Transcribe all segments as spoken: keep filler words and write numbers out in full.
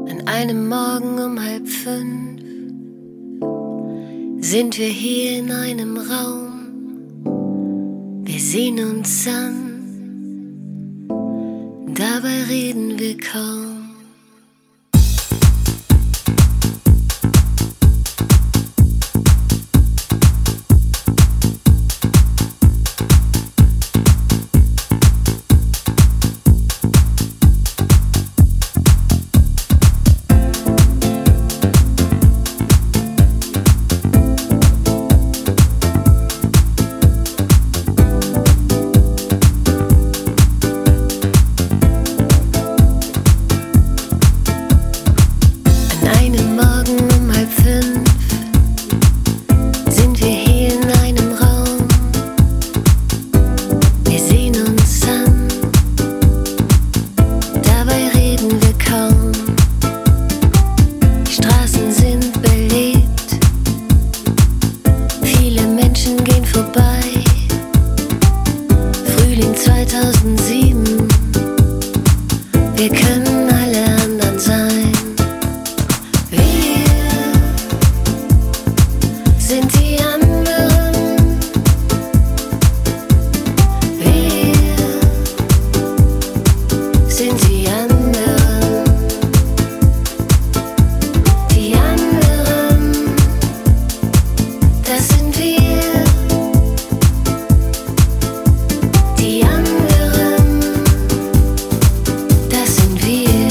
An einem Morgen um halb fünf sind wir hier in einem Raum. Wir sehen uns an, dabei reden wir kaum. zweitausendsieben, wir können alle anderen sein. Wir sind die anderen. Wir sind die anderen. Die anderen, das sind wir. Die anderen, das sind wir.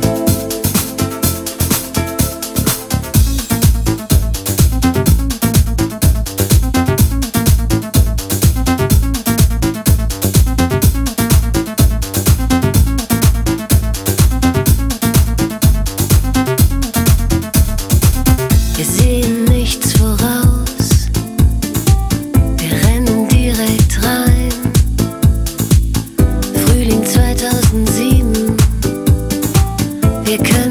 Wir sehen nichts voraus, wir rennen direkt rein. Frühling zweitausendsieben, wir können